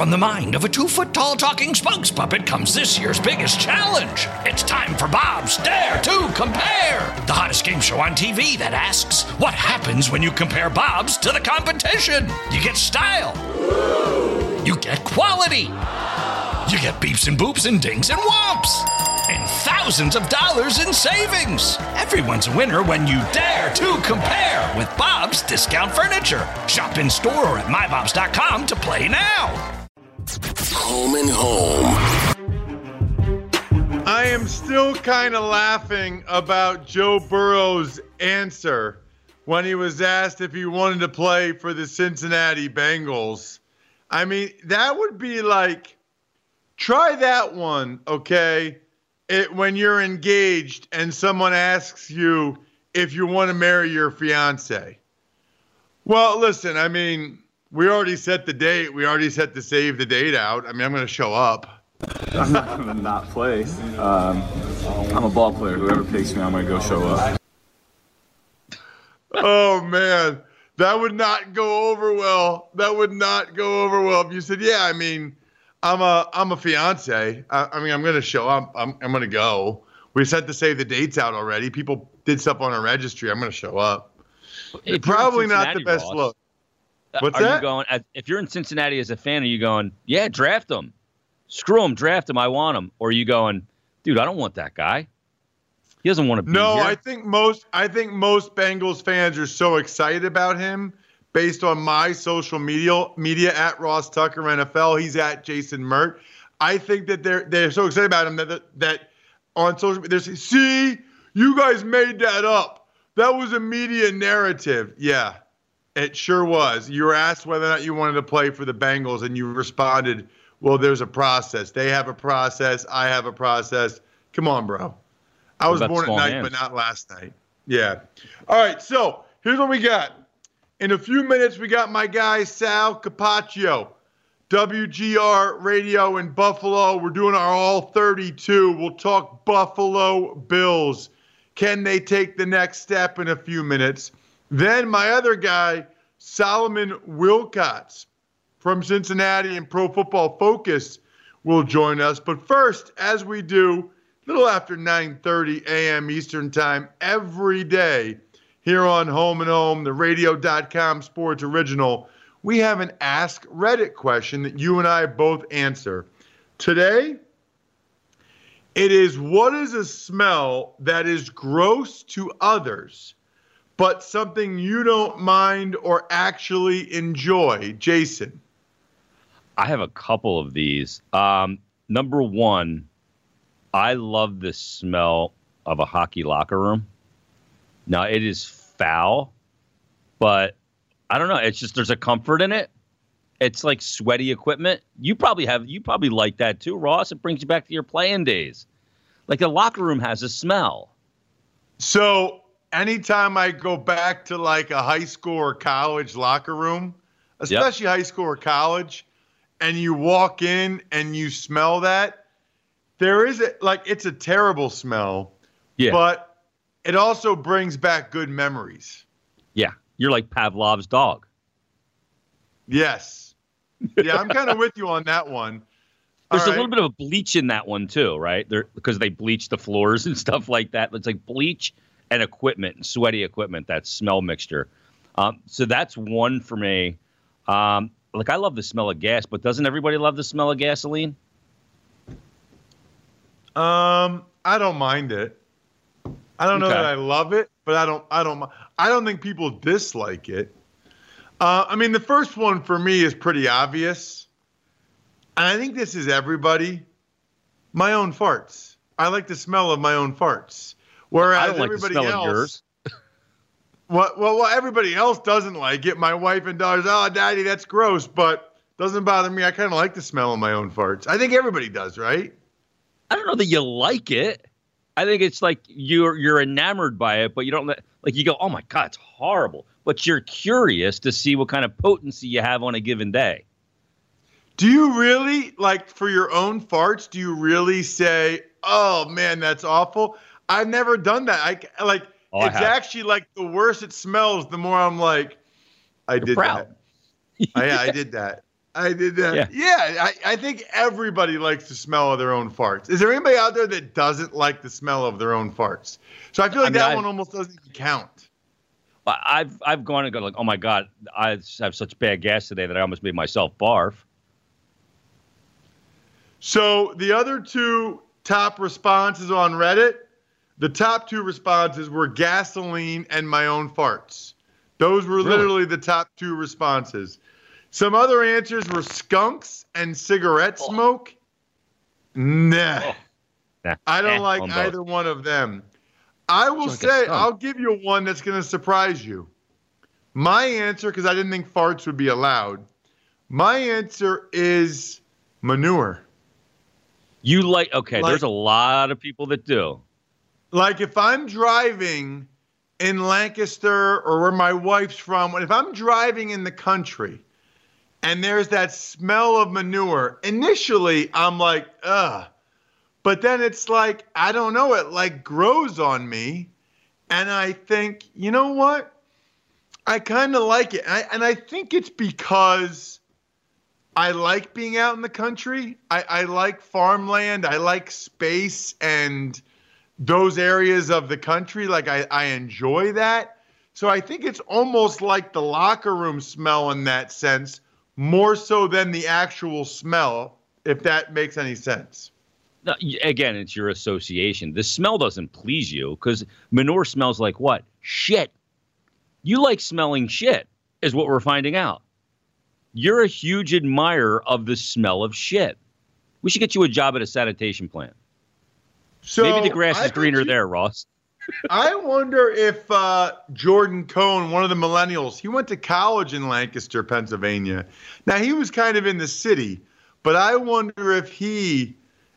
From the mind of a 2-foot-tall talking spokes puppet comes this year's biggest challenge. It's time for Bob's Dare to Compare, the hottest game show on TV that asks, what happens when you compare Bob's to the competition? You get style. You get quality. You get beeps and boops and dings and whomps. And thousands of dollars in savings. Everyone's a winner when you dare to compare with Bob's Discount Furniture. Shop in store or at mybobs.com to play now. Home and Home. I am still kind of laughing about Joe Burrow's answer when he was asked if he wanted to play for the Cincinnati Bengals. I mean, that would be like, try that one, okay? When you're engaged and someone asks you if you want to marry your fiance. Well, listen, I mean, we already set the date. We already set the save the date out. I mean, I'm going to show up. I'm not going to not play. I'm a ball player. Whoever picks me, I'm going to go show up. Oh, man. That would not go over well. That would not go over well if you said, yeah, I mean, I'm a fiance. I mean, I'm going to show up. I'm going to go. We set to save the dates out already. People did stuff on our registry. I'm going to show up. Probably not the best look. What's that? You going, if you're in Cincinnati as a fan, are you going, yeah, draft him. Screw him, draft him. I want him. Or are you going, dude, I don't want that guy. He doesn't want to be here. No, I think most Bengals fans are so excited about him based on my social media at Ross Tucker NFL. He's at Jason Mert. I think that they're so excited about him that on social media, they're saying, see, you guys made that up. That was a media narrative. Yeah, it sure was. You were asked whether or not you wanted to play for the Bengals, and you responded, well, there's a process. They have a process. I have a process. Come on, bro. I was born at night, but not last night. Yeah. All right, so here's what we got. In a few minutes, we got my guy, Sal Capaccio, WGR Radio in Buffalo. We're doing our All 32. We'll talk Buffalo Bills. Can they take the next step in a few minutes? Then my other guy, Solomon Wilcots from Cincinnati and Pro Football Focus will join us. But first, as we do, a little after 9:30 a.m. Eastern Time every day here on Home and Home, the radio.com sports original, we have an Ask Reddit question that you and I both answer. Today, it is, what is a smell that is gross to others, but something you don't mind or actually enjoy? Jason. I have a couple of these. Number one, I love the smell of a hockey locker room. Now, it is foul, but I don't know. It's just there's a comfort in it. It's like sweaty equipment. You probably like that too, Ross. It brings you back to your playing days. Like the locker room has a smell. So anytime I go back to like a high school or college locker room, especially high school or college, and you walk in and you smell that, it's a terrible smell. Yeah. But it also brings back good memories. Yeah. You're like Pavlov's dog. Yes. Yeah, I'm kind of with you on that one. There's a little bit of a bleach in that one too, right? Because they bleach the floors and stuff like that. It's like bleach and equipment, and sweaty equipment, that smell mixture. So that's one for me. I love the smell of gas, but doesn't everybody love the smell of gasoline? I don't mind it. I don't know that I love it, but I don't think people dislike it. I mean, the first one for me is pretty obvious. And I think this is everybody. My own farts. I like the smell of my own farts. Whereas I don't like everybody the smell else, of yours. well, everybody else doesn't like it. My wife and daughters, oh, Daddy, that's gross, but doesn't bother me. I kind of like the smell of my own farts. I think everybody does, right? I don't know that you like it. I think it's like you're enamored by it, but you don't you go, oh my God, it's horrible. But you're curious to see what kind of potency you have on a given day. Do you really, for your own farts, do you really say, oh man, that's awful? I've never done that. It's actually like the worse it smells, the more I'm like, I did that. I did that. I did that. Yeah, I think everybody likes the smell of their own farts. Is there anybody out there that doesn't like the smell of their own farts? So I feel like one almost doesn't even count. I've gone and gone like, oh my God, I have such bad gas today that I almost made myself barf. So the other two top responses on Reddit, the top two responses were gasoline and my own farts. Those were literally the top two responses. Some other answers were skunks and cigarette smoke. Nah. I don't like either one of them. I will say, I'll give you one that's going to surprise you. My answer, because I didn't think farts would be allowed, my answer is manure. There's a lot of people that do. Like if I'm driving in Lancaster or where my wife's from, if I'm driving in the country and there's that smell of manure, initially I'm like, ugh. But then it's like, I don't know, it like grows on me. And I think, you know what? I kind of like it. And I think it's because I like being out in the country. I like farmland. I like space and those areas of the country. Like I enjoy that. So I think it's almost like the locker room smell in that sense, more so than the actual smell, if that makes any sense. No, again, it's your association. The smell doesn't please you because manure smells like what? Shit. You like smelling shit is what we're finding out. You're a huge admirer of the smell of shit. We should get you a job at a sanitation plant. So maybe the grass is greener there, Ross. I wonder if Jordan Cohn, one of the millennials, he went to college in Lancaster, Pennsylvania. Now, he was kind of in the city, but I wonder if he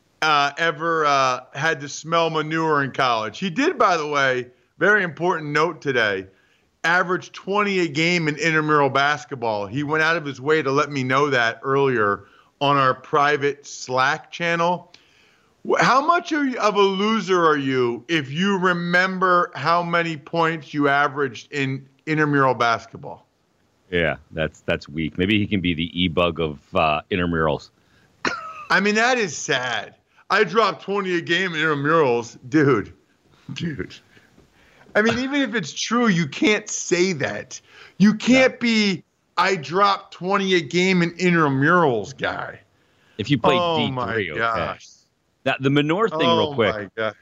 ever had to smell manure in college. He did, by the way, very important note today, averaged 20 a game in intramural basketball. He went out of his way to let me know that earlier on our private Slack channel. How much of a loser are you if you remember how many points you averaged in intramural basketball? Yeah, that's weak. Maybe he can be the e-bug of intramurals. I mean, that is sad. I dropped 20 a game in intramurals. Dude. I mean, even if it's true, you can't say that. You can't be, I dropped 20 a game in intramurals guy. If you play D3, okay. Gosh. Now, the manure thing real quick. My God.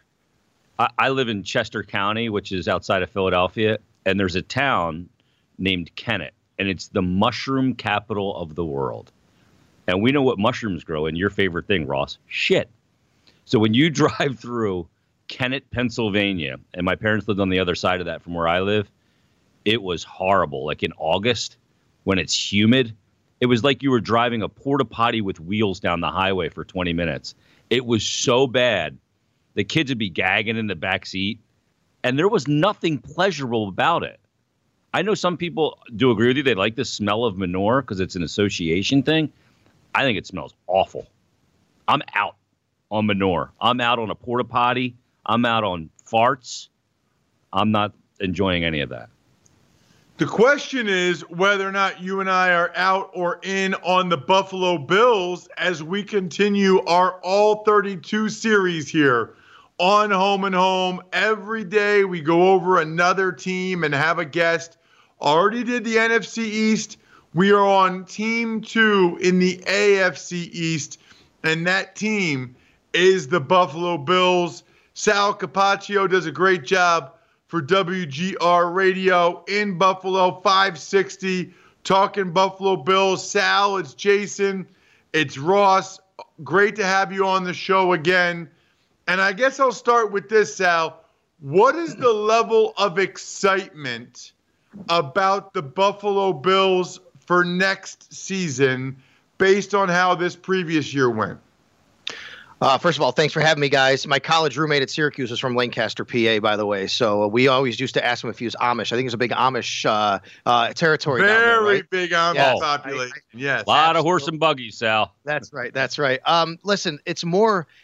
I live in Chester County, which is outside of Philadelphia, and there's a town named Kennett, and it's the mushroom capital of the world. And we know what mushrooms grow in. Your favorite thing, Ross, shit. So when you drive through Kennett, Pennsylvania, and my parents lived on the other side of that from where I live, it was horrible. Like in August, when it's humid, it was like you were driving a porta potty with wheels down the highway for 20 minutes. It was so bad. The kids would be gagging in the back seat, and there was nothing pleasurable about it. I know some people do agree with you. They like the smell of manure because it's an association thing. I think it smells awful. I'm out on manure. I'm out on a porta potty. I'm out on farts. I'm not enjoying any of that. The question is whether or not you and I are out or in on the Buffalo Bills as we continue our All 32 series here on Home and Home. Every day we go over another team and have a guest. Already did the NFC East. We are on Team 2 in the AFC East, and that team is the Buffalo Bills. Sal Capaccio does a great job for WGR Radio in Buffalo, 560, talking Buffalo Bills. Sal, it's Jason, it's Ross. Great to have you on the show again. And I guess I'll start with this, Sal. What is the level of excitement about the Buffalo Bills for next season based on how this previous year went? First of all, thanks for having me, guys. My college roommate at Syracuse was from Lancaster, PA, by the way. So we always used to ask him if he was Amish. I think it's a big Amish territory down there, right? Very big Amish population, yes. A lot of horse and buggies, Sal. That's right. Listen, it's more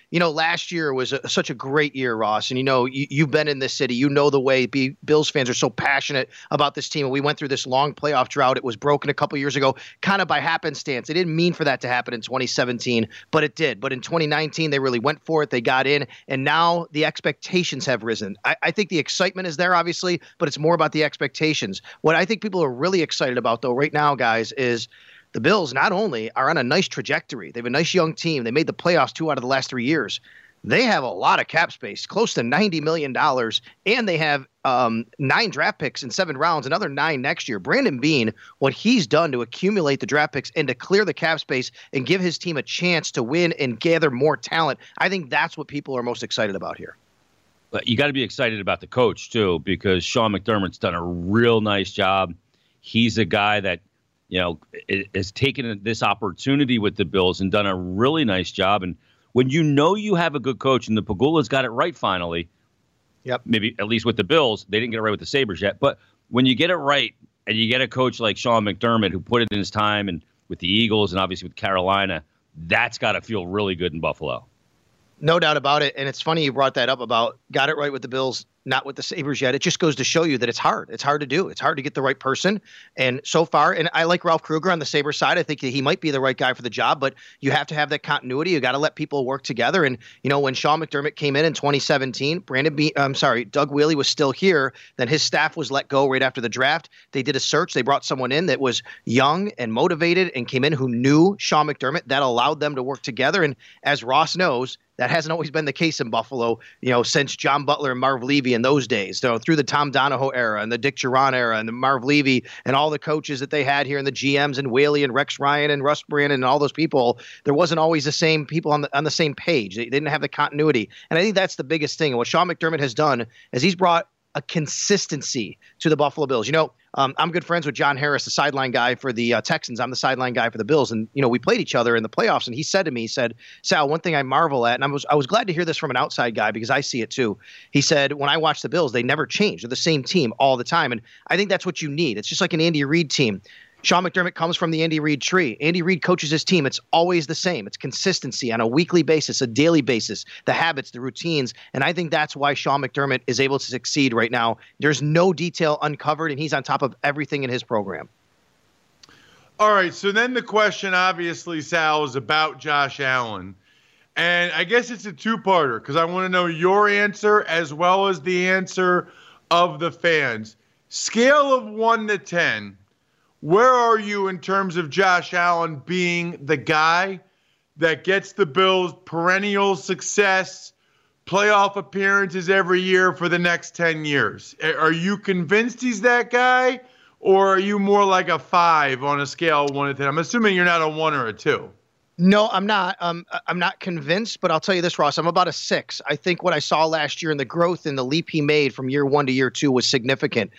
last year was such a great year, Ross. And, you've been in this city. You know the way Bills fans are so passionate about this team. And we went through this long playoff drought. It was broken a couple years ago, kind of by happenstance. It didn't mean for that to happen in 2017, but it did. But in 2019, they really went for it. They got in. And now the expectations have risen. I think the excitement is there, obviously, but it's more about the expectations. What I think people are really excited about, though, right now, guys, is the Bills not only are on a nice trajectory, they have a nice young team. They made the playoffs 2 out of the last 3 years. They have a lot of cap space, close to $90 million, and they have 9 draft picks in 7 rounds, another 9 next year. Brandon Beane, what he's done to accumulate the draft picks and to clear the cap space and give his team a chance to win and gather more talent, I think that's what people are most excited about here. But you got to be excited about the coach, too, because Sean McDermott's done a real nice job. He's a guy that has taken this opportunity with the Bills and done a really nice job. And when you have a good coach, and the Pegula's got it right finally, maybe at least with the Bills, they didn't get it right with the Sabres yet. But when you get it right and you get a coach like Sean McDermott who put it in his time and with the Eagles and obviously with Carolina, that's got to feel really good in Buffalo. No doubt about it. And it's funny you brought that up about got it right with the Bills, not with the Sabres yet. It just goes to show you that it's hard. It's hard to do. It's hard to get the right person. And so far, and I like Ralph Krueger on the Sabres side. I think that he might be the right guy for the job, but you have to have that continuity. You got to let people work together. And, when Sean McDermott came in 2017, Doug Wheely was still here. Then his staff was let go right after the draft. They did a search. They brought someone in that was young and motivated and came in who knew Sean McDermott. That allowed them to work together. And as Ross knows, that hasn't always been the case in Buffalo, since John Butler and Marv Levy in those days, through the Tom Donahoe era and the Dick Duran era and the Marv Levy and all the coaches that they had here and the GMs and Whaley and Rex Ryan and Russ Brandon and all those people. There wasn't always the same people on the same page. They didn't have the continuity. And I think that's the biggest thing. And what Sean McDermott has done is he's brought a consistency to the Buffalo Bills. I'm good friends with John Harris, the sideline guy for the Texans. I'm the sideline guy for the Bills. And, we played each other in the playoffs. And he said to me, Sal, one thing I marvel at, and I was glad to hear this from an outside guy because I see it too. He said, when I watch the Bills, they never change. They're the same team all the time. And I think that's what you need. It's just like an Andy Reid team. Sean McDermott comes from the Andy Reid tree. Andy Reid coaches his team. It's always the same. It's consistency on a weekly basis, a daily basis, the habits, the routines. And I think that's why Sean McDermott is able to succeed right now. There's no detail uncovered, and he's on top of everything in his program. All right, so then the question, obviously, Sal, is about Josh Allen. And I guess it's a two-parter because I want to know your answer as well as the answer of the fans. Scale of 1 to 10. Where are you in terms of Josh Allen being the guy that gets the Bills perennial success, playoff appearances every year for the next 10 years? Are you convinced he's that guy, or are you more like a 5 on a scale of 1 to 10? I'm assuming you're not a 1 or a 2. No, I'm not. I'm not convinced, but I'll tell you this, Ross. I'm about a 6. I think what I saw last year and the growth and the leap he made from year 1 to year 2 was significant.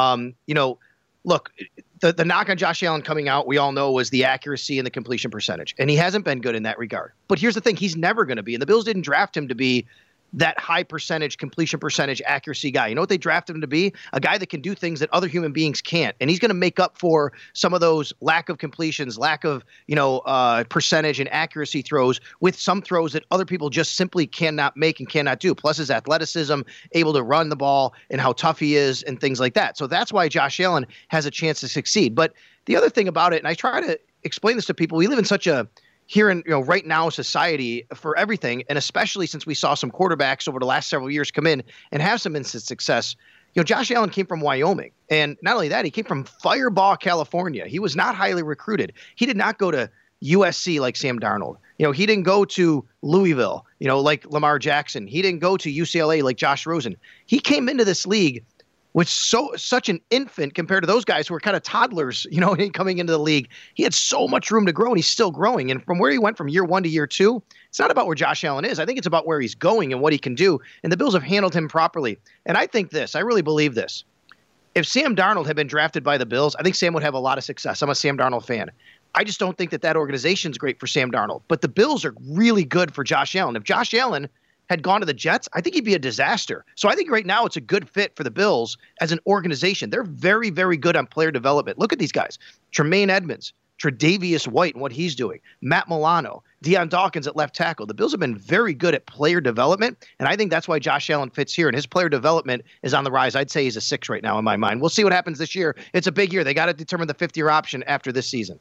Look, the knock on Josh Allen coming out, we all know, was the accuracy and the completion percentage. And he hasn't been good in that regard. But here's the thing. He's never going to be. And the Bills didn't draft him to be that high percentage, completion percentage, accuracy guy. You know what they drafted him to be? A guy that can do things that other human beings can't. And he's going to make up for some of those lack of completions, lack of, percentage and accuracy throws with some throws that other people just simply cannot make and cannot do. Plus his athleticism, able to run the ball and how tough he is and things like that. So that's why Josh Allen has a chance to succeed. But the other thing about it, and I try to explain this to people, we live in such a here in right now society for everything, and especially since we saw some quarterbacks over the last several years come in and have some instant success. Josh Allen came from Wyoming, and not only that, he came from Firebaugh, California. He was not highly recruited. He did not go to USC like Sam Darnold. He didn't go to Louisville, like Lamar Jackson. He didn't go to UCLA like Josh Rosen. He came into this league with such an infant compared to those guys who were kind of toddlers, coming into the league. He had so much room to grow, and he's still growing. And from where he went from year 1 to year 2, it's not about where Josh Allen is. I think it's about where he's going and what he can do. And the Bills have handled him properly. And I think I really believe this. If Sam Darnold had been drafted by the Bills, I think Sam would have a lot of success. I'm a Sam Darnold fan. I just don't think that organization's great for Sam Darnold. But the Bills are really good for Josh Allen. If Josh Allen had gone to the Jets, I think he'd be a disaster. So I think right now it's a good fit for the Bills as an organization. They're very, very good on player development. Look at these guys. Tremaine Edmonds, Tre'Davious White and what he's doing, Matt Milano, Deion Dawkins at left tackle. The Bills have been very good at player development, and I think that's why Josh Allen fits here, and his player development is on the rise. I'd say he's a 6 right now in my mind. We'll see what happens this year. It's a big year. They got to determine the 5th-year option after this season.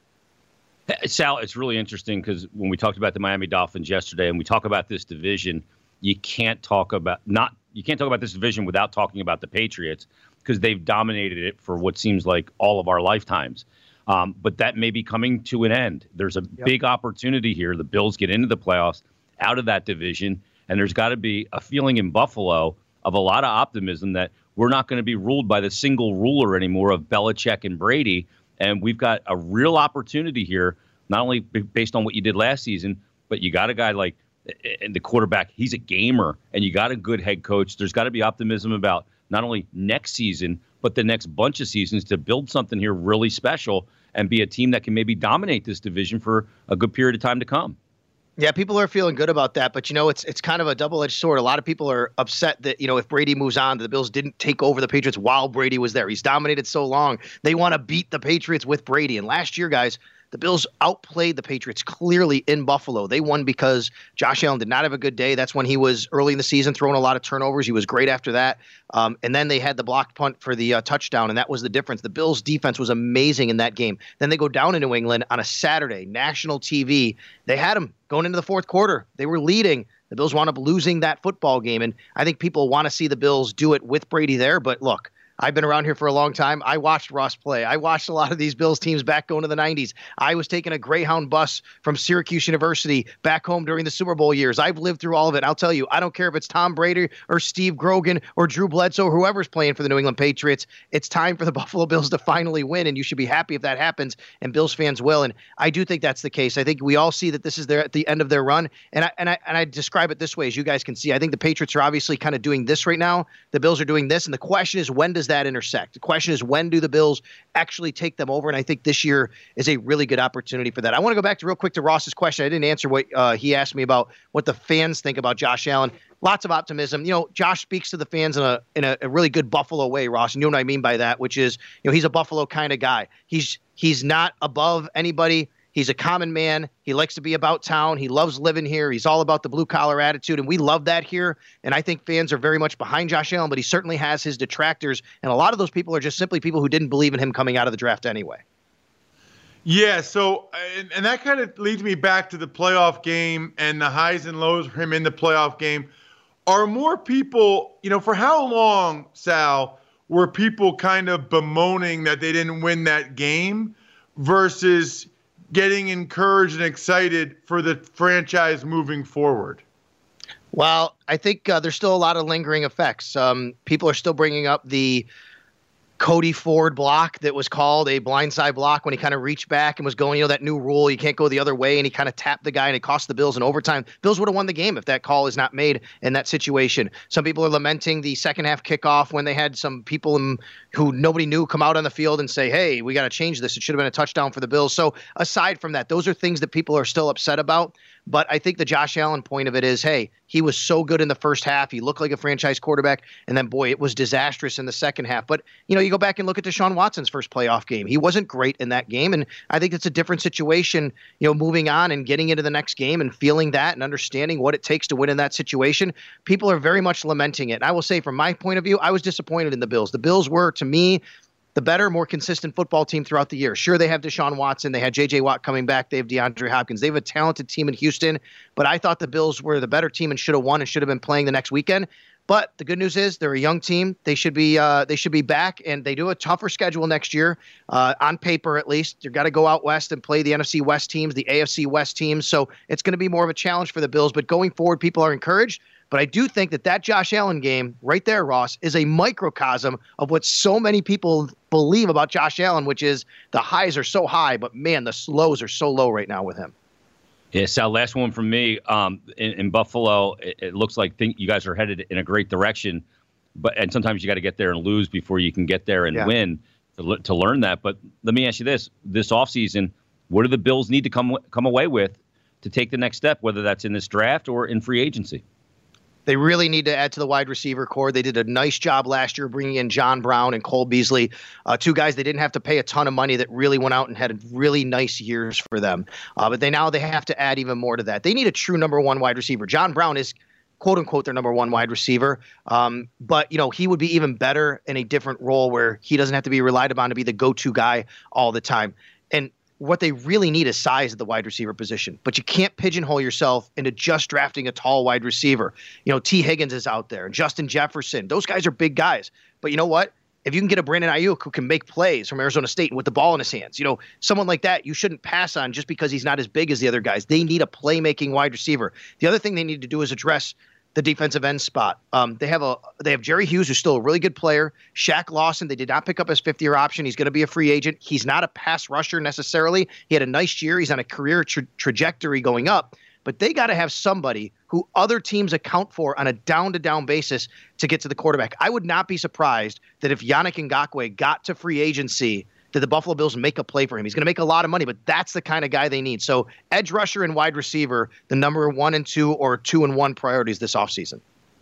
Sal, it's really interesting because when we talked about the Miami Dolphins yesterday and we talk about this division, you can't talk about this division without talking about the Patriots because they've dominated it for what seems like all of our lifetimes. But that may be coming to an end. There's a big opportunity here. The Bills get into the playoffs out of that division, and there's got to be a feeling in Buffalo of a lot of optimism that we're not going to be ruled by the single ruler anymore of Belichick and Brady. And we've got a real opportunity here, not only based on what you did last season, but you got a guy like the quarterback. He's a gamer, and you got a good head coach. There's got to be optimism about not only next season, but the next bunch of seasons to build something here really special and be a team that can maybe dominate this division for a good period of time to come. Yeah, people are feeling good about that, but it's kind of a double-edged sword. A lot of people are upset that if Brady moves on, the Bills didn't take over the Patriots while Brady was there. He's dominated so long. They want to beat the Patriots with Brady. And last year, guys, the Bills outplayed the Patriots clearly in Buffalo. They won because Josh Allen did not have a good day. That's when he was early in the season throwing a lot of turnovers. He was great after that. And then they had the blocked punt for the touchdown, and that was the difference. The Bills' defense was amazing in that game. Then they go down to New England on a Saturday, national TV. They had them going into the fourth quarter. They were leading. The Bills wound up losing that football game, and I think people want to see the Bills do it with Brady there. But look, I've been around here for a long time. I watched Ross play. I watched a lot of these Bills teams back going to the 90s. I was taking a Greyhound bus from Syracuse University back home during the Super Bowl years. I've lived through all of it. I'll tell you, I don't care if it's Tom Brady or Steve Grogan or Drew Bledsoe, whoever's playing for the New England Patriots. It's time for the Buffalo Bills to finally win, and you should be happy if that happens, and Bills fans will. And I do think that's the case. I think we all see that this is at the end of their run, and I describe it this way, as you guys can see. I think the Patriots are obviously kind of doing this right now. The Bills are doing this, and the question is, when does that intersect? The question is, when do the Bills actually take them over? And I think this year is a really good opportunity for that. I want to go back real quick to Ross's question. I didn't answer what he asked me about what the fans think about Josh Allen. Lots of optimism. Josh speaks to the fans in a really good Buffalo way, Ross. And you know what I mean by that, which is, he's a Buffalo kind of guy. He's not above anybody. He's a common man. He likes to be about town. He loves living here. He's all about the blue-collar attitude, and we love that here. And I think fans are very much behind Josh Allen, but he certainly has his detractors, and a lot of those people are just simply people who didn't believe in him coming out of the draft anyway. Yeah, so and that kind of leads me back to the playoff game and the highs and lows for him in the playoff game. Are more people, for how long, Sal, were people kind of bemoaning that they didn't win that game versus getting encouraged and excited for the franchise moving forward? Well, I think there's still a lot of lingering effects. People are still bringing up the Cody Ford block that was called a blindside block when he kind of reached back and was going, that new rule, you can't go the other way, and he kind of tapped the guy, and it cost the Bills in overtime. Bills would have won the game if that call is not made in that situation. Some people are lamenting the second half kickoff when they had some people who nobody knew come out on the field and say, hey, we got to change this. It should have been a touchdown for the Bills. So aside from that, those are things that people are still upset about. But I think the Josh Allen point of it is, hey, he was so good in the first half. He looked like a franchise quarterback. And then, boy, it was disastrous in the second half. But, you go back and look at Deshaun Watson's first playoff game. He wasn't great in that game. And I think it's a different situation, moving on and getting into the next game and feeling that and understanding what it takes to win in that situation. People are very much lamenting it. And I will say, from my point of view, I was disappointed in the Bills. The Bills were, to me, the better, more consistent football team throughout the year. Sure, they have Deshaun Watson. They had J.J. Watt coming back. They have DeAndre Hopkins. They have a talented team in Houston. But I thought the Bills were the better team and should have won and should have been playing the next weekend. But the good news is they're a young team. They should be back, and they do a tougher schedule next year, on paper at least. They've got to go out west and play the NFC West teams, the AFC West teams. So it's going to be more of a challenge for the Bills. But going forward, people are encouraged. But I do think that Josh Allen game right there, Ross, is a microcosm of what so many people believe about Josh Allen, which is the highs are so high, but man, the lows are so low right now with him. Yeah, Sal, last one from me. In Buffalo, it looks like you guys are headed in a great direction, and sometimes you got to get there and lose before you can get there and win to learn that. But let me ask you this offseason, what do the Bills need to come away with to take the next step, whether that's in this draft or in free agency? They really need to add to the wide receiver core. They did a nice job last year bringing in John Brown and Cole Beasley, two guys they didn't have to pay a ton of money that really went out and had really nice years for them. But they have to add even more to that. They need a true number one wide receiver. John Brown is, quote unquote, their number one wide receiver. But, he would be even better in a different role where he doesn't have to be relied upon to be the go-to guy all the time. And what they really need is size at the wide receiver position, but you can't pigeonhole yourself into just drafting a tall wide receiver. T. Higgins is out there and Justin Jefferson. Those guys are big guys. But you know what? If you can get a Brandon Ayuk who can make plays from Arizona State and with the ball in his hands, someone like that, you shouldn't pass on just because he's not as big as the other guys. They need a playmaking wide receiver. The other thing they need to do is address the defensive end spot. They have Jerry Hughes, who's still a really good player. Shaq Lawson, they did not pick up his fifth-year option. He's going to be a free agent. He's not a pass rusher necessarily. He had a nice year. He's on a career trajectory going up. But they got to have somebody who other teams account for on a down-to-down basis to get to the quarterback. I would not be surprised that if Yannick Ngakoue got to free agency, that the Buffalo Bills make a play for him. He's going to make a lot of money, but that's the kind of guy they need. So edge rusher and wide receiver, the number 1 and 2 or 2 and 1 priorities this offseason.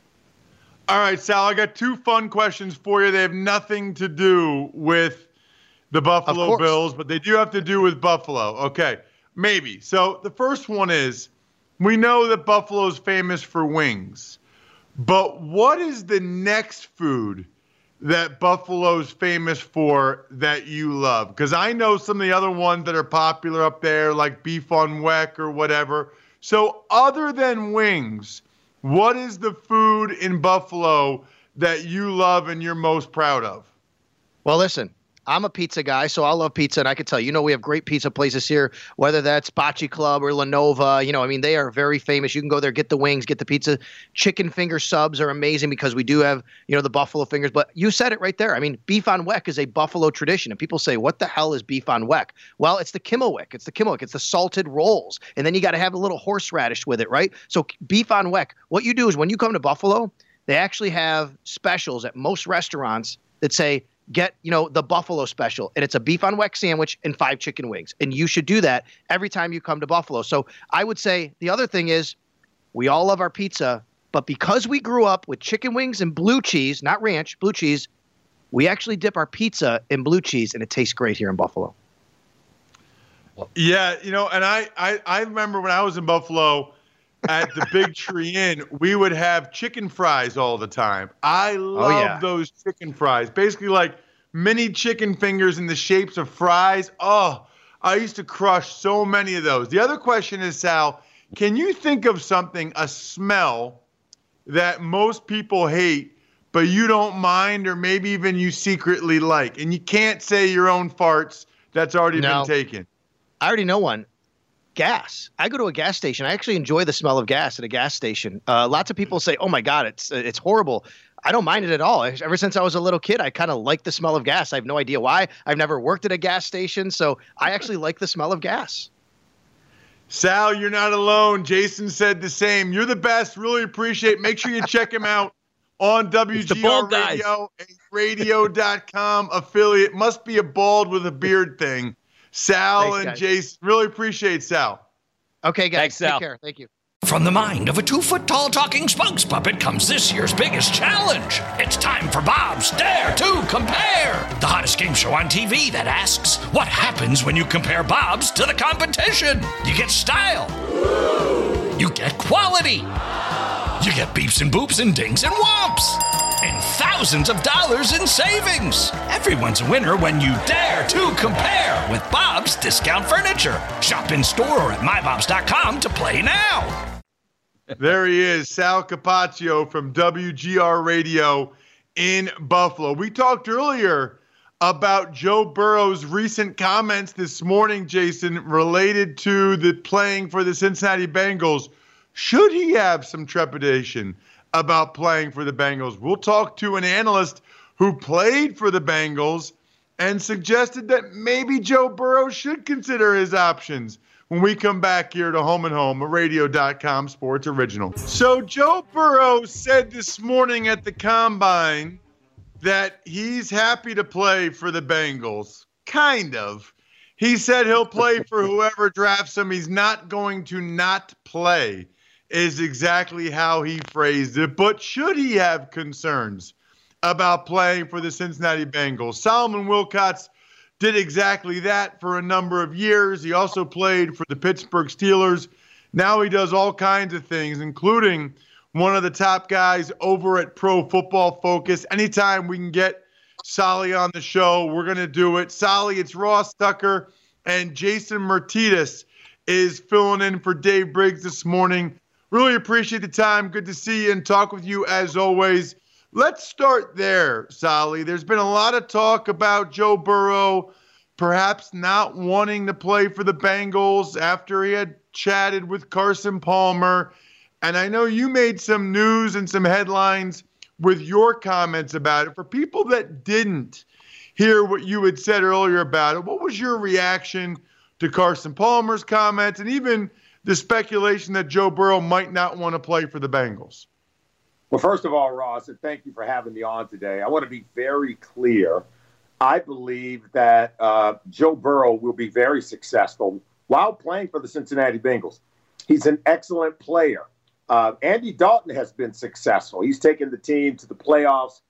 All right, Sal, I got two fun questions for you. They have nothing to do with the Buffalo Bills, but they do have to do with Buffalo. Okay, maybe. So the first one is, we know that Buffalo's famous for wings, but what is the next food that Buffalo's famous for that you love? Because I know some of the other ones that are popular up there, like beef on weck or whatever. So other than wings, what is the food in Buffalo that you love and you're most proud of? Well, listen, I'm a pizza guy, so I love pizza, and I can tell you, we have great pizza places here, whether that's Bocce Club or La Nova. They are very famous. You can go there, get the wings, get the pizza. Chicken finger subs are amazing because we do have, the buffalo fingers. But you said it right there. Beef on weck is a Buffalo tradition, and people say, what the hell is beef on weck? Well, it's the Kimmelwick. It's the salted rolls, and then you got to have a little horseradish with it, right? So beef on weck, what you do is when you come to Buffalo, they actually have specials at most restaurants that say, get, the Buffalo special, and it's a beef on weck sandwich and 5 chicken wings. And you should do that every time you come to Buffalo. So I would say the other thing is we all love our pizza, but because we grew up with chicken wings and blue cheese, not ranch, blue cheese, we actually dip our pizza in blue cheese, and it tastes great here in Buffalo. Yeah, and I remember when I was in Buffalo at the Big Tree Inn, we would have chicken fries all the time. I love those chicken fries. Basically like mini chicken fingers in the shapes of fries. Oh, I used to crush so many of those. The other question is, Sal, can you think of something, a smell that most people hate, but you don't mind, or maybe even you secretly like? And you can't say your own farts. That's already been taken. I already know one. Gas. I go to a gas station. I actually enjoy the smell of gas at a gas station. Lots of people say, oh my God, it's horrible. I don't mind it at all. Ever since I was a little kid, I kind of like the smell of gas. I have no idea why. I've never worked at a gas station, so I actually like the smell of gas. Sal, you're not alone. Jason said the same. You're the best. Really appreciate it. Make sure you check him out on WGR Radio, a radio.com affiliate. Must be a bald with a beard thing. Sal Thanks, and guys. Jason, really appreciate Sal. Okay, guys. Thanks, Sal. Take care. Thank you. From the mind of a 2-foot-tall talking spokes puppet comes this year's biggest challenge. It's time for Bob's Dare to Compare, the hottest game show on TV that asks, what happens when you compare Bob's to the competition? You get style. You get quality. You get beeps and boops and dings and whomps. And thousands of dollars in savings. Everyone's a winner when you dare to compare with Bob's Discount Furniture. Shop in store or at mybobs.com to play now. There he is, Sal Capaccio from WGR Radio in Buffalo. We talked earlier about Joe Burrow's recent comments this morning, Jason, related to the playing for the Cincinnati Bengals. Should he have some trepidation about playing for the Bengals? We'll talk to an analyst who played for the Bengals and suggested that maybe Joe Burrow should consider his options when we come back here to Home and Home, a radio.com sports original. So Joe Burrow said this morning at the Combine that he's happy to play for the Bengals. Kind of. He said he'll play for whoever drafts him. He's not going to not play is exactly how he phrased it. But should he have concerns about playing for the Cincinnati Bengals? Solomon Wilcots did exactly that for a number of years. He also played for the Pittsburgh Steelers. Now he does all kinds of things, including one of the top guys over at Pro Football Focus. Anytime we can get Solly on the show, we're going to do it. Solly, it's Ross Tucker and Jason Martinez is filling in for Dave Briggs this morning. Really appreciate the time. Good to see you and talk with you as always. Let's start there, Solly. There's been a lot of talk about Joe Burrow perhaps not wanting to play for the Bengals after he had chatted with Carson Palmer. And I know you made some news and some headlines with your comments about it. For people that didn't hear what you had said earlier about it, what was your reaction to Carson Palmer's comments and even the speculation that Joe Burrow might not want to play for the Bengals? Well, first of all, Ross, and thank you for having me on today. I want to be very clear. I believe that Joe Burrow will be very successful while playing for the Cincinnati Bengals. He's an excellent player. Andy Dalton has been successful. He's taken the team to the playoffs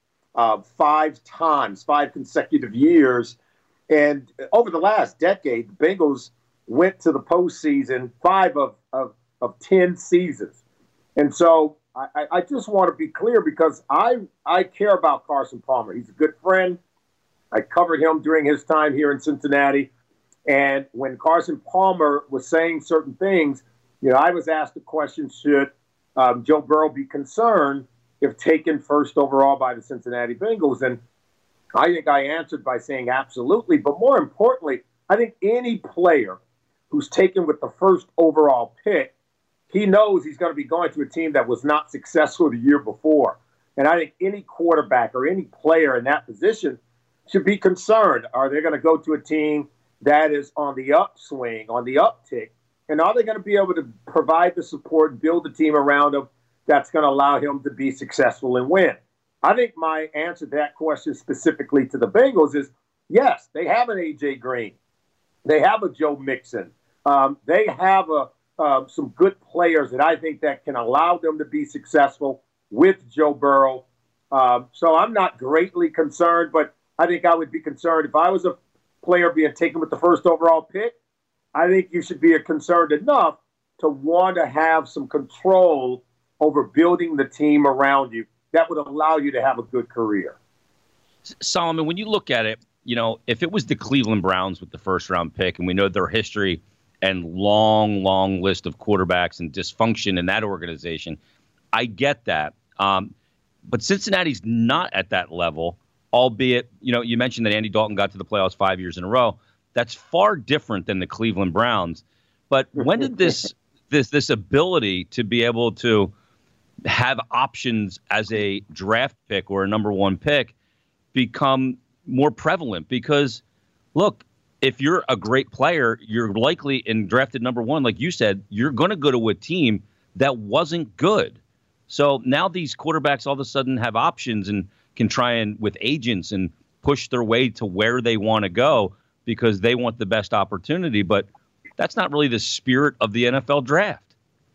5 times, 5 consecutive years. And over the last decade, the Bengals went to the postseason 5 of 10 seasons. And so I just want to be clear because I care about Carson Palmer. He's a good friend. I covered him during his time here in Cincinnati. And when Carson Palmer was saying certain things, I was asked the question, should Joe Burrow be concerned if taken first overall by the Cincinnati Bengals? And I think I answered by saying absolutely. But more importantly, I think any player who's taken with the first overall pick, he knows he's going to be going to a team that was not successful the year before. And I think any quarterback or any player in that position should be concerned. Are they going to go to a team that is on the upswing, on the uptick? And are they going to be able to provide the support and build a team around him that's going to allow him to be successful and win? I think my answer to that question specifically to the Bengals is yes, they have an A.J. Green. They have a Joe Mixon. They have some good players that I think that can allow them to be successful with Joe Burrow. So I'm not greatly concerned, but I think I would be concerned if I was a player being taken with the first overall pick. I think you should be concerned enough to want to have some control over building the team around you that would allow you to have a good career. Solomon, when you look at it, if it was the Cleveland Browns with the first round pick, and we know their history and long list of quarterbacks and dysfunction in that organization, I get that. But Cincinnati's not at that level, albeit, you mentioned that Andy Dalton got to the playoffs 5 years in a row. That's far different than the Cleveland Browns. But when did this ability to be able to have options as a draft pick or a number 1 pick become more prevalent? Because, look, if you're a great player, you're likely in drafted number 1, like you said, you're going to go to a team that wasn't good. So now these quarterbacks all of a sudden have options and can try and, with agents, and push their way to where they want to go because they want the best opportunity. But that's not really the spirit of the NFL draft.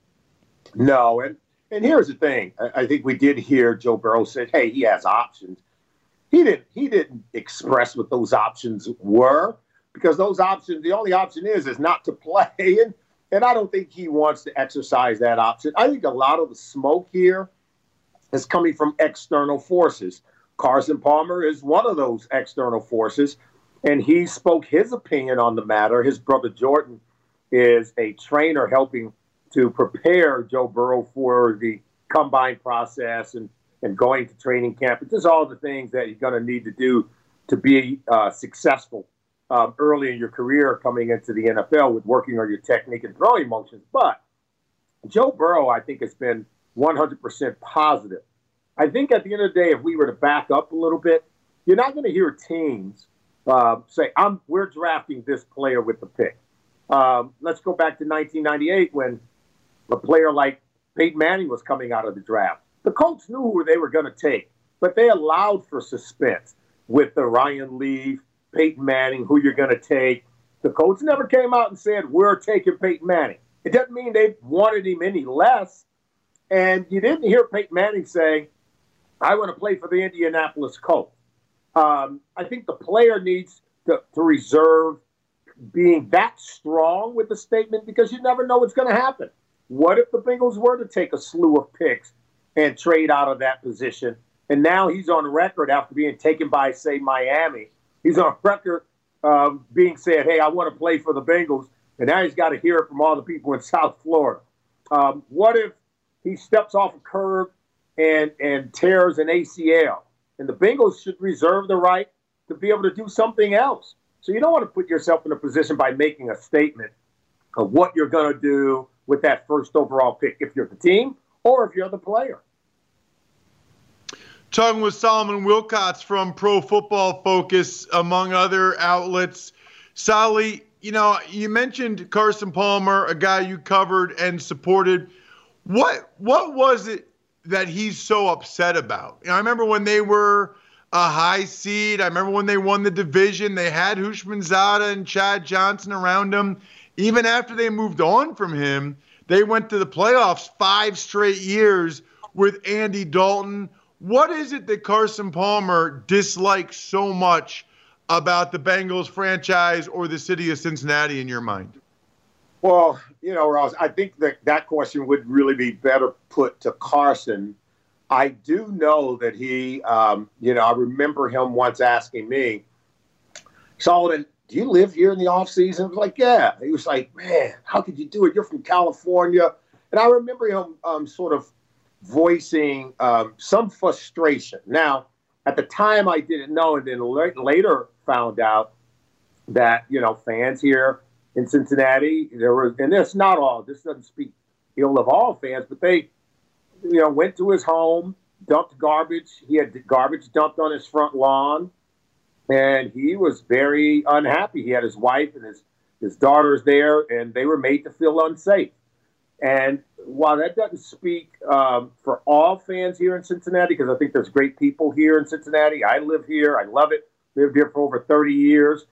No, and here's the thing. I think we did hear Joe Burrow say, hey, he has options. He didn't express what those options were, because those options, the only option is not to play. And I don't think he wants to exercise that option. I think a lot of the smoke here is coming from external forces. Carson Palmer is one of those external forces, and he spoke his opinion on the matter. His brother Jordan is a trainer helping to prepare Joe Burrow for the combine process and going to training camp. It's just all the things that you're going to need to do to be successful early in your career coming into the NFL with working on your technique and throwing motions. But Joe Burrow, I think, has been 100% positive. I think at the end of the day, if we were to back up a little bit, you're not going to hear teams say, we're drafting this player with the pick. Let's go back to 1998 when a player like Peyton Manning was coming out of the draft. The Colts knew who they were going to take, but they allowed for suspense with the Ryan Leaf, Peyton Manning, who you're going to take. The Colts never came out and said, we're taking Peyton Manning. It doesn't mean they wanted him any less. And you didn't hear Peyton Manning saying, I want to play for the Indianapolis Colts. I think the player needs to reserve being that strong with the statement because you never know what's going to happen. What if the Bengals were to take a slew of picks and trade out of that position? And now he's on record after being taken by, say, Miami. He's on record being said, hey, I want to play for the Bengals. And now he's got to hear it from all the people in South Florida. What if he steps off a curb and tears an ACL? And the Bengals should reserve the right to be able to do something else. So you don't want to put yourself in a position by making a statement of what you're going to do with that first overall pick, if you're the team or if you're the player. Talking with Solomon Wilcots from Pro Football Focus, among other outlets. Solly, you mentioned Carson Palmer, a guy you covered and supported. What was it that he's so upset about? I remember when they were a high seed. I remember when they won the division. They had Houshmandzadeh and Chad Johnson around him. Even after they moved on from him, they went to the playoffs 5 straight years with Andy Dalton. What is it that Carson Palmer dislikes so much about the Bengals franchise or the city of Cincinnati in your mind? Well, Ross, I think that question would really be better put to Carson. I do know that he, I remember him once asking me, Solomon, do you live here in the off season? I was like, yeah. He was like, man, how could you do it? You're from California. And I remember him sort of voicing some frustration. Now, at the time I didn't know, and then later found out that, fans here in Cincinnati, and this doesn't speak ill of all fans, but they, went to his home, dumped garbage. He had garbage dumped on his front lawn, and he was very unhappy. He had his wife and his daughters there, and they were made to feel unsafe. And while that doesn't speak for all fans here in Cincinnati, because I think there's great people here in Cincinnati. I live here. I love it. Lived here for over 30 years.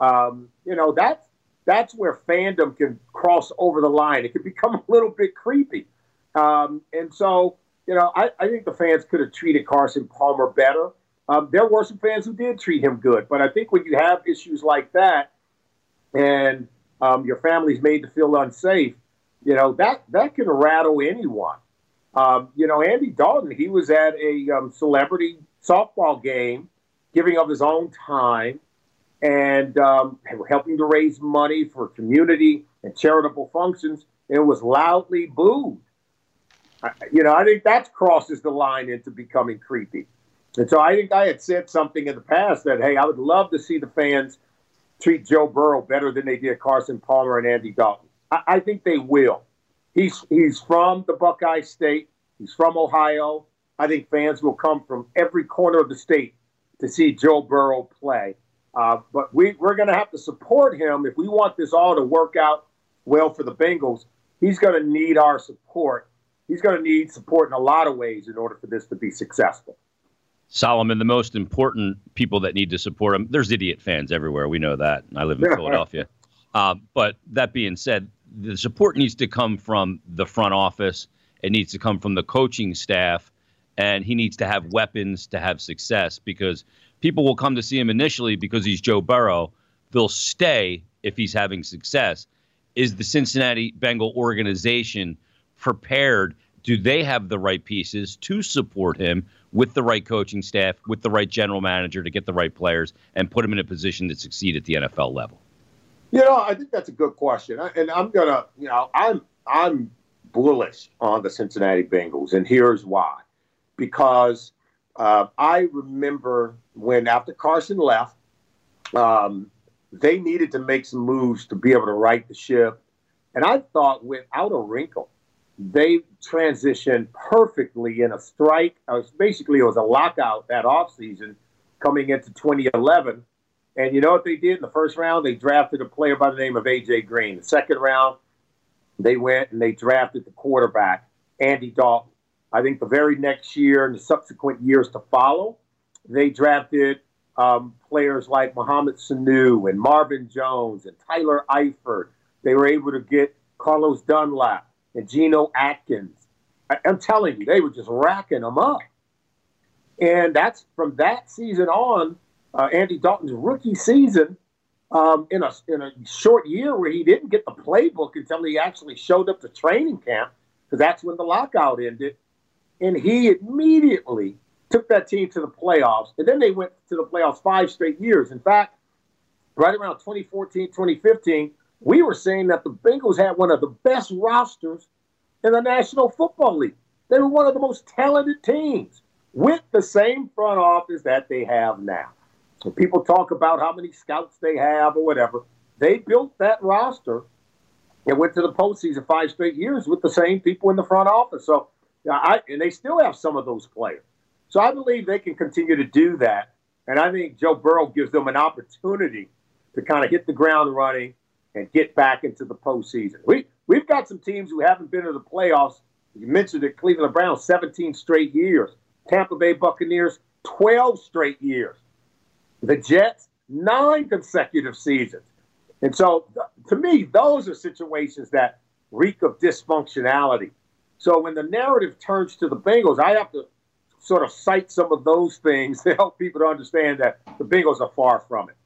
That's where fandom can cross over the line. It can become a little bit creepy. And so, I think the fans could have treated Carson Palmer better. There were some fans who did treat him good. But I think when you have issues like that and your family's made to feel unsafe, that can rattle anyone. Andy Dalton, he was at a celebrity softball game, giving of his own time and helping to raise money for community and charitable functions, and was loudly booed. I think that crosses the line into becoming creepy. And so I think I had said something in the past that, hey, I would love to see the fans treat Joe Burrow better than they did Carson Palmer and Andy Dalton. I think they will. He's from the Buckeye State. He's from Ohio. I think fans will come from every corner of the state to see Joe Burrow play. But we're going to have to support him. If we want this all to work out well for the Bengals, he's going to need our support. He's going to need support in a lot of ways in order for this to be successful. Solomon, the most important people that need to support him, there's idiot fans everywhere. We know that. I live in Philadelphia. But that being said, the support needs to come from the front office. It needs to come from the coaching staff. And he needs to have weapons to have success, because people will come to see him initially because he's Joe Burrow. They'll stay if he's having success. Is the Cincinnati Bengal organization prepared? Do they have the right pieces to support him with the right coaching staff, with the right general manager to get the right players and put him in a position to succeed at the NFL level? I think that's a good question. And I'm going to, I'm bullish on the Cincinnati Bengals. And here's why. Because I remember when after Carson left, they needed to make some moves to be able to right the ship. And I thought without a wrinkle, they transitioned perfectly in a strike. Basically, it was a lockout that offseason coming into 2011. And you know what they did in the first round? They drafted a player by the name of A.J. Green. The second round, they went and they drafted the quarterback, Andy Dalton. I think the very next year and the subsequent years to follow, they drafted players like Mohamed Sanu and Marvin Jones and Tyler Eifert. They were able to get Carlos Dunlap and Geno Atkins. I'm telling you, they were just racking them up. And that's from that season on, Andy Dalton's rookie season, in a short year where he didn't get the playbook until he actually showed up to training camp, because that's when the lockout ended. And he immediately took that team to the playoffs. And then they went to the playoffs 5 straight years. In fact, right around 2014, 2015, we were saying that the Bengals had one of the best rosters in the National Football League. They were one of the most talented teams with the same front office that they have now. So people talk about how many scouts they have or whatever. They built that roster and went to the postseason 5 straight years with the same people in the front office. So, and they still have some of those players. So I believe they can continue to do that. And I think Joe Burrow gives them an opportunity to kind of hit the ground running and get back into the postseason. We've got some teams who haven't been to the playoffs. You mentioned it, Cleveland Browns, 17 straight years. Tampa Bay Buccaneers, 12 straight years. The Jets, 9 consecutive seasons. And so, to me, those are situations that reek of dysfunctionality. So when the narrative turns to the Bengals, I have to sort of cite some of those things to help people to understand that the Bengals are far from it.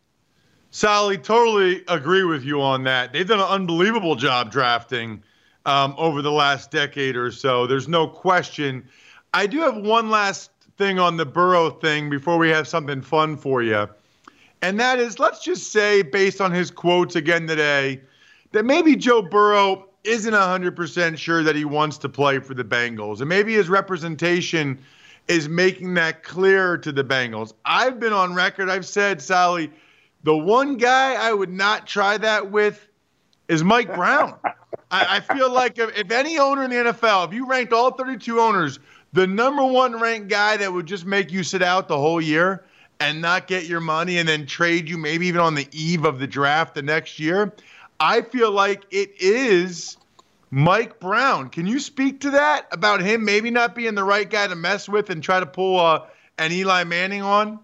Sally, totally agree with you on that. They've done an unbelievable job drafting over the last decade or so. There's no question. I do have one last thing on the Burrow thing before we have something fun for you. And that is, let's just say, based on his quotes again today, that maybe Joe Burrow isn't 100% sure that he wants to play for the Bengals. And maybe his representation is making that clear to the Bengals. I've been on record. I've said, Sally, the one guy I would not try that with is Mike Brown. I feel like if any owner in the NFL, if you ranked all 32 owners, the number 1 ranked guy that would just make you sit out the whole year and not get your money and then trade you maybe even on the eve of the draft the next year, I feel like it is Mike Brown. Can you speak to that, about him maybe not being the right guy to mess with and try to pull an Eli Manning on?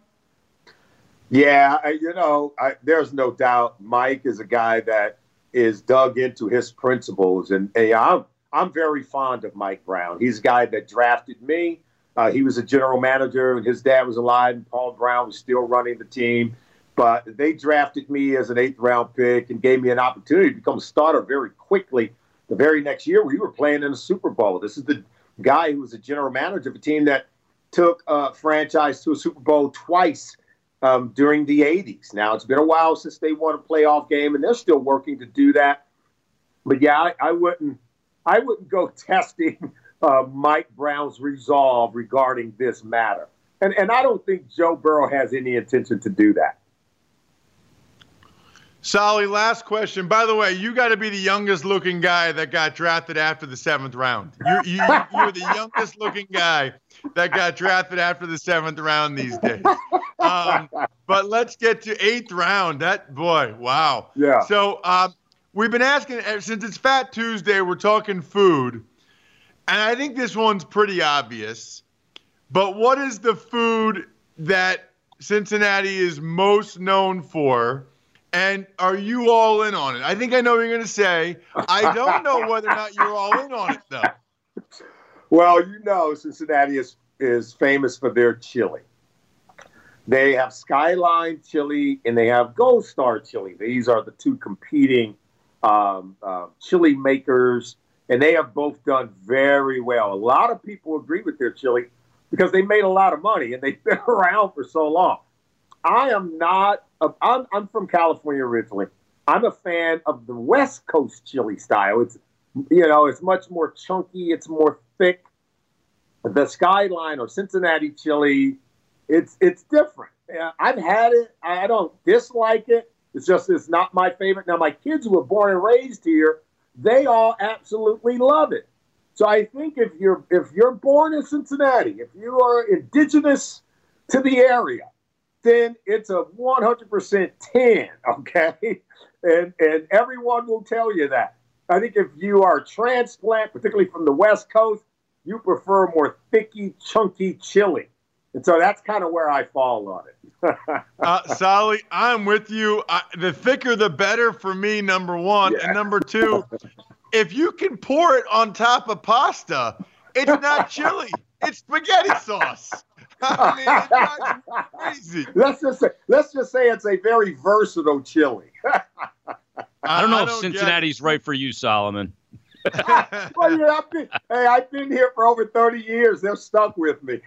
Yeah, there's no doubt Mike is a guy that is dug into his principles. And I'm very fond of Mike Brown. He's a guy that drafted me. He was a general manager, and his dad was alive, and Paul Brown was still running the team. But they drafted me as an 8th-round pick and gave me an opportunity to become a starter very quickly. The very next year, we were playing in a Super Bowl. This is the guy who was a general manager of a team that took a franchise to a Super Bowl twice during the 80s. Now, it's been a while since they won a playoff game, and they're still working to do that. But, yeah, I wouldn't go testing Mike Brown's resolve regarding this matter. And I don't think Joe Burrow has any intention to do that. Sally, last question. By the way, you got to be the youngest looking guy that got drafted after the 7th round. You're the youngest looking guy that got drafted after the 7th round these days. But let's get to 8th round. That, boy, wow. Yeah. So we've been asking, since it's Fat Tuesday, we're talking food. And I think this one's pretty obvious. But what is the food that Cincinnati is most known for? And are you all in on it? I think I know what you're going to say. I don't know whether or not you're all in on it, though. Well, Cincinnati is famous for their chili. They have Skyline chili and they have Gold Star chili. These are the 2 competing chili makers, and they have both done very well. A lot of people agree with their chili because they made a lot of money and they've been around for so long. I'm from California originally. I'm a fan of the West Coast chili style. It's much more chunky. It's more thick. The Skyline or Cincinnati chili, it's different. I've had it. I don't dislike it. It's not my favorite. Now, my kids who were born and raised here, they all absolutely love it. So I think if you're born in Cincinnati, if you are indigenous to the area, then it's a 100% 10, okay? And everyone will tell you that. I think if you are a transplant, particularly from the West Coast, you prefer more thicky, chunky chili. And so that's kind of where I fall on it. Sally, I'm with you. The thicker, the better for me, number 1. Yeah. And number 2, if you can pour it on top of pasta, It's not chili. It's spaghetti sauce. I mean, it drives me crazy. Let's just say it's a very versatile chili. I don't know if Cincinnati's right for you, Solomon. Well, yeah, I've been here for over 30 years. They're stuck with me.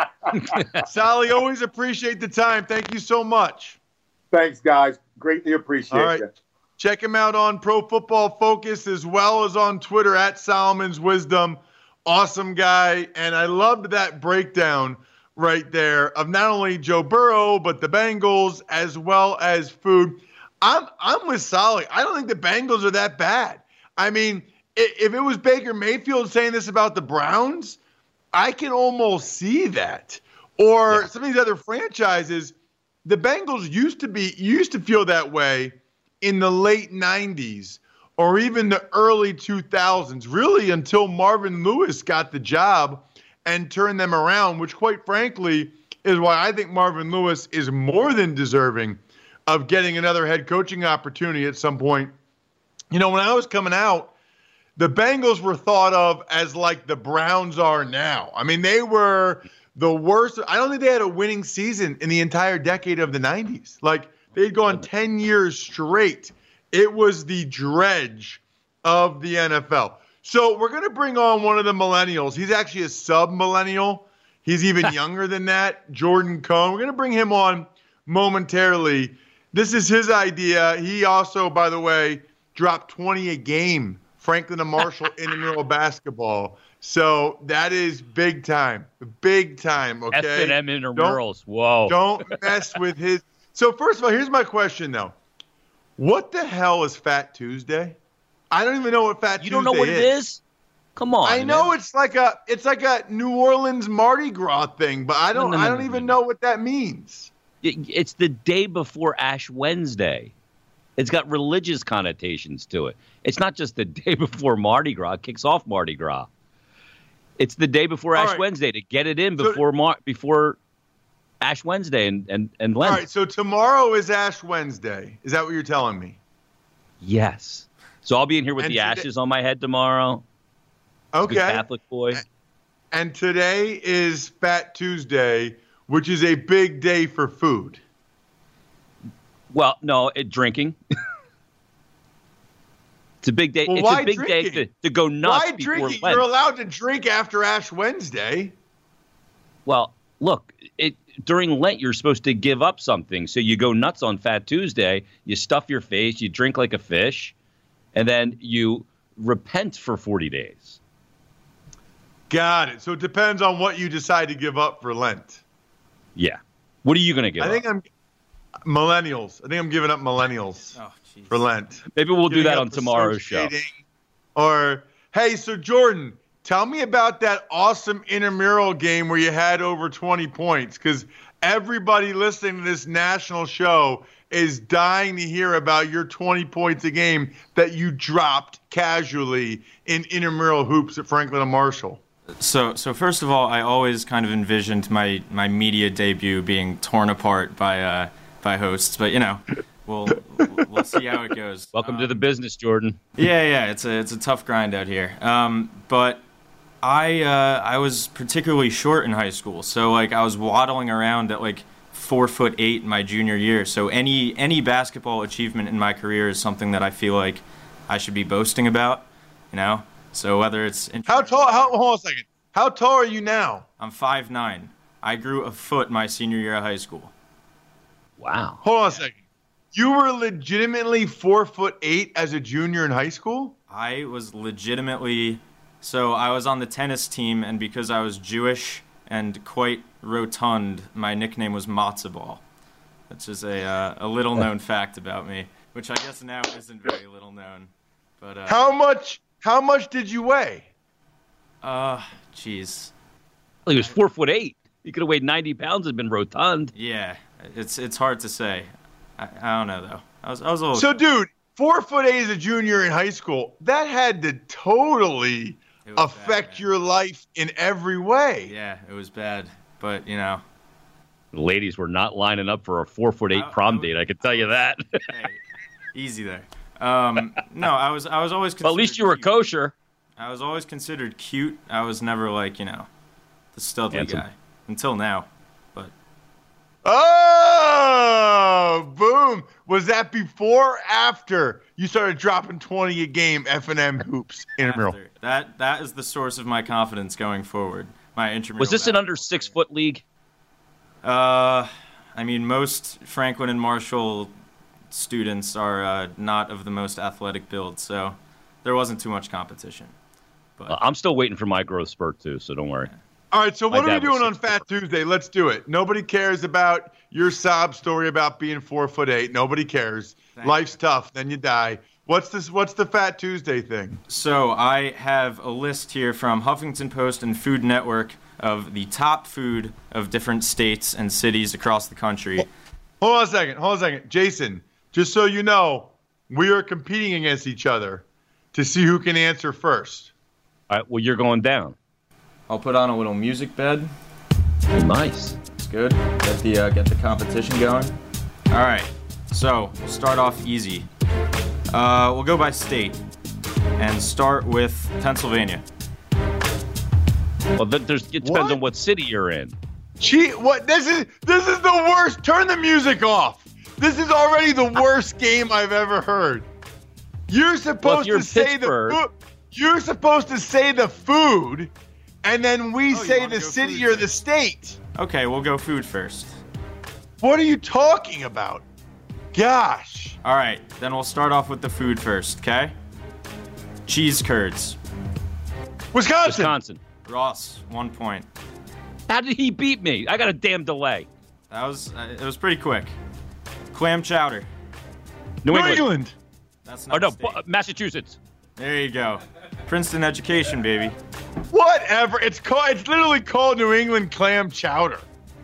Sally, always appreciate the time. Thank you so much. Thanks, guys. Greatly appreciate All right. it. Check him out on Pro Football Focus as well as on Twitter at Solomon's Wisdom. Awesome guy. And I loved that breakdown right there of not only Joe Burrow, but the Bengals as well as food. I'm with Solly. I don't think the Bengals are that bad. I mean, if it was Baker Mayfield saying this about the Browns, I can almost see that. Or some of these other franchises, the Bengals used to feel that way in the late 90s or even the early 2000s, really until Marvin Lewis got the job and turned them around, which quite frankly is why I think Marvin Lewis is more than deserving of getting another head coaching opportunity at some point. You know, when I was coming out, the Bengals were thought of as like the Browns are now. I mean, they were the worst. I don't think they had a winning season in the entire decade of the 90s. Like, they'd gone 10 years straight. It was the dredge of the NFL. So we're going to bring on one of the millennials. He's actually a sub-millennial. He's even younger than that, Jordan Cohn. We're going to bring him on momentarily. This is his idea. He also, by the way, dropped 20 a game. Franklin and Marshall intramural basketball. So that is big time. Big time, okay? F&M intramurals. Whoa. Don't mess with his. So first of all, here's my question, though. What the hell is Fat Tuesday? I don't even know what Fat Tuesday is. You don't know what it is? Come on. I know man. it's like a New Orleans Mardi Gras thing, but I don't even know what that means. It's the day before Ash Wednesday. It's got religious connotations to it. It's not just the day before Mardi Gras. It kicks off Mardi Gras. It's the day before Ash Wednesday to get it in before Ash Wednesday and Lent. All right, so tomorrow is Ash Wednesday. Is that what you're telling me? Yes. So I'll be in here with the ashes on my head tomorrow. Okay. Good Catholic boy. And today is Fat Tuesday, which is a big day for food. Well, no, drinking. It's a big day. Well, it's a big day to go nuts. Why before drinking? Lent. You're allowed to drink after Ash Wednesday. Well, look, during Lent, you're supposed to give up something. So you go nuts on Fat Tuesday. You stuff your face. You drink like a fish. And then you repent for 40 days. Got it. So it depends on what you decide to give up for Lent. Yeah. What are you going to give up? I think I'm millennials. I think I'm giving up millennials for Lent. Maybe we'll do that on tomorrow's show. Or, hey, so Jordan, tell me about that awesome intramural game where you had over 20 points, because everybody listening to this national show is dying to hear about your 20 points a game that you dropped casually in intramural hoops at Franklin and Marshall. So first of all, I always kind of envisioned my media debut being torn apart by hosts, but you know, we'll see how it goes. Welcome to the business, Jordan. Yeah, it's a tough grind out here. But I was particularly short in high school, so like I was waddling around at like 4'8" my junior year. So any basketball achievement in my career is something that I feel like I should be boasting about, you know. So whether it's hold on a second. How tall are you now? I'm 5'9". I grew a foot my senior year of high school. Wow. Hold on a second. You were legitimately 4'8" as a junior in high school? I was legitimately. So I was on the tennis team, and because I was Jewish and quite rotund, my nickname was Matzo Ball. Which is a little known fact about me, which I guess now isn't very little known. But How much did you weigh? Jeez. Well, he was 4'8". He could have weighed 90 pounds and been rotund. Yeah, it's hard to say. I don't know though. I was a little. So, dude, 4'8" as a junior in high school, that had to totally affect your life in every way. Yeah, it was bad, but you know. The ladies were not lining up for a 4'8" prom date. I can tell you that. Hey, easy there. No, I was always. Well, at least you were kosher. I was always considered cute. I was never like, the studly Handsome. guy until now. But Oh, boom. Was that before or after you started dropping 20 a game F&M hoops intramural? after, that is the source of my confidence going forward. My intramural. Was this an under basketball 6 foot league? career. Most Franklin and Marshall students are not of the most athletic build, so there wasn't too much competition. But I'm still waiting for my growth spurt too, so don't worry. All right, so My what are we dad was doing on 6'4". Fat Tuesday? Let's do it. Nobody cares about your sob story about being 4'8". Nobody cares. Thank Life's tough, then you die. What's the Fat Tuesday thing? So I have a list here from Huffington Post and Food Network of the top food of different states and cities across the country. Hold on a second. Jason, just so you know, we are competing against each other to see who can answer first. All right, well, you're going down. I'll put on a little music bed. Oh, nice. It's good. Get the competition going. All right. So we'll start off easy. We'll go by state and start with Pennsylvania. Well, it depends on what city you're in. What? This is the worst. Turn the music off. This is already the worst game I've ever heard. You're supposed you're to say Pittsburgh. the food. You're supposed to say the food, and then we say wanna the go city food or the state. Okay, we'll go food first. What are you talking about? Gosh. All right, then we'll start off with the food first, okay? Cheese curds. Wisconsin. Ross, 1 point. How did he beat me? I got a damn delay. It was pretty quick. Clam chowder. New New England. England. That's Oh, not no, a state. Massachusetts. There you go. Princeton education, baby. Whatever. It's literally called New England clam chowder.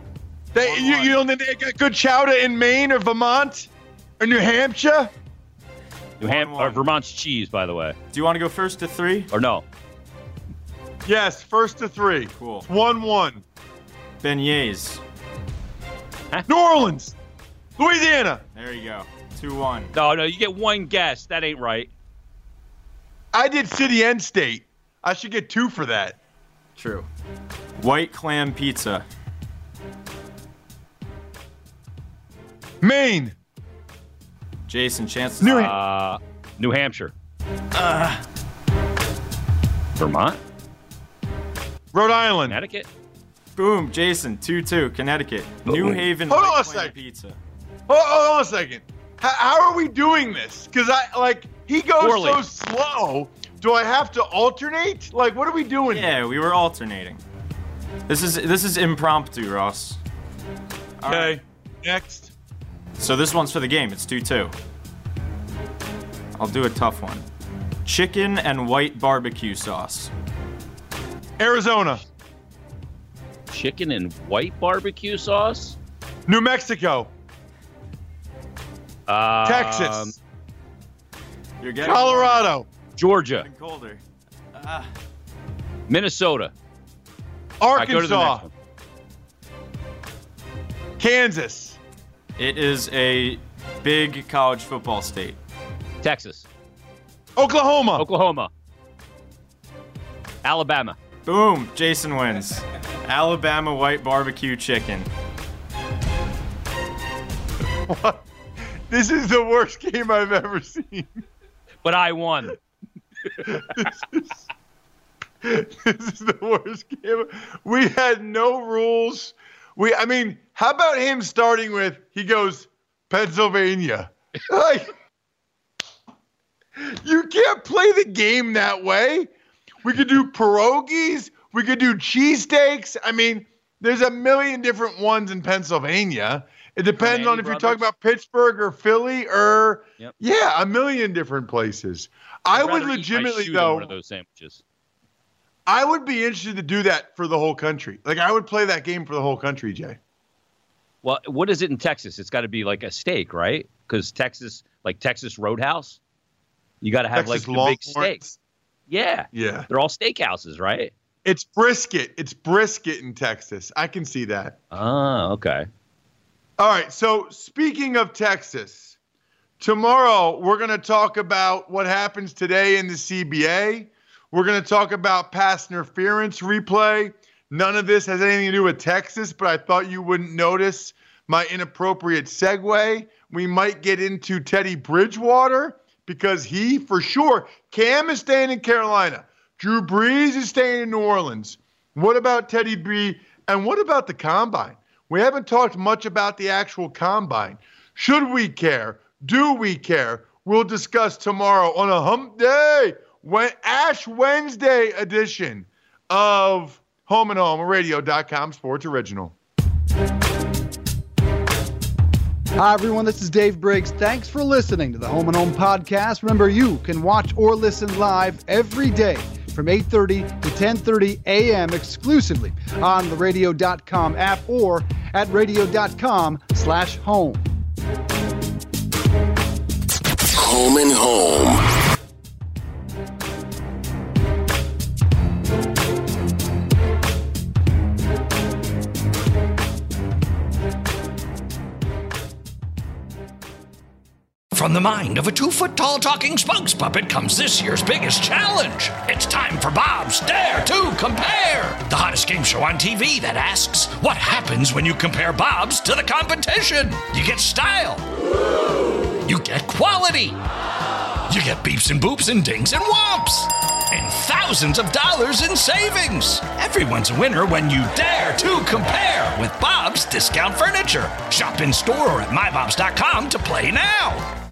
You don't think they got good chowder in Maine or Vermont or New Hampshire? Vermont's cheese, by the way. Do you want to go first to 3? Or no? Yes, first to 3. Cool. It's 1-1. Beignets. New Orleans. Louisiana. There you go. 2-1. No, you get one guess. That ain't right. I did city and state. I should get 2 for that. True. White clam pizza. Maine. Jason, chances New Hampshire. Vermont? Rhode Island. Connecticut? Boom, Jason, 2-2. Connecticut. New Haven Hold on white a clam sec. pizza. Hold on a second. How are we doing this? Because he goes Poorly. so slow. Do I have to alternate? Like, what are we doing? Yeah, we were alternating. This is impromptu, Ross. All Okay. right. Next. So this one's for the game. It's 2-2. I'll do a tough one. Chicken and white barbecue sauce. Arizona. Chicken and white barbecue sauce? New Mexico. Texas. You're getting Colorado. Georgia. getting colder. Minnesota. All right, go to the Arkansas. next one. Kansas. It is a big college football state. Texas. Oklahoma. Oklahoma. Alabama. Boom, Jason wins. Alabama white barbecue chicken. What? This is the worst game I've ever seen. But I won. This is the worst game. We had no rules. How about him starting with, he goes, Pennsylvania. Like, you can't play the game that way. We could do pierogies. We could do cheesesteaks. There's a million different ones in Pennsylvania. It depends on if you're talking about Pittsburgh or Philly or, a million different places. I would legitimately, though, one of those sandwiches. I would be interested to do that for the whole country. Like, I would play that game for the whole country, Jay. Well, what is it in Texas? It's got to be like a steak, right? Because Texas, like Texas Roadhouse, you got to have Texas like the big Longhorns. steak. Yeah. Yeah. They're all steakhouses, right? It's brisket. It's brisket in Texas. I can see that. Oh, okay. All right. So speaking of Texas, tomorrow we're going to talk about what happens today in the CBA. We're going to talk about pass interference replay. None of this has anything to do with Texas, but I thought you wouldn't notice my inappropriate segue. We might get into Teddy Bridgewater because he, for sure, Cam is staying in Carolina. Drew Brees is staying in New Orleans. What about Teddy B? And what about the Combine? We haven't talked much about the actual Combine. Should we care? Do we care? We'll discuss tomorrow on a hump day, Ash Wednesday edition of Home and Home, a radio.com sports original. Hi, everyone. This is Dave Briggs. Thanks for listening to the Home and Home podcast. Remember, you can watch or listen live every day from 8:30 to 10:30 a.m. exclusively on the radio.com app or at radio.com/home. Home and Home. From the mind of a 2-foot-tall talking spokes puppet comes this year's biggest challenge. It's time for Bob's Dare to Compare, the hottest game show on TV that asks, what happens when you compare Bob's to the competition? You get style. You get quality. You get beeps and boops and dings and whomps. And thousands of dollars in savings. Everyone's a winner when you dare to compare with Bob's Discount Furniture. Shop in store or at mybobs.com to play now.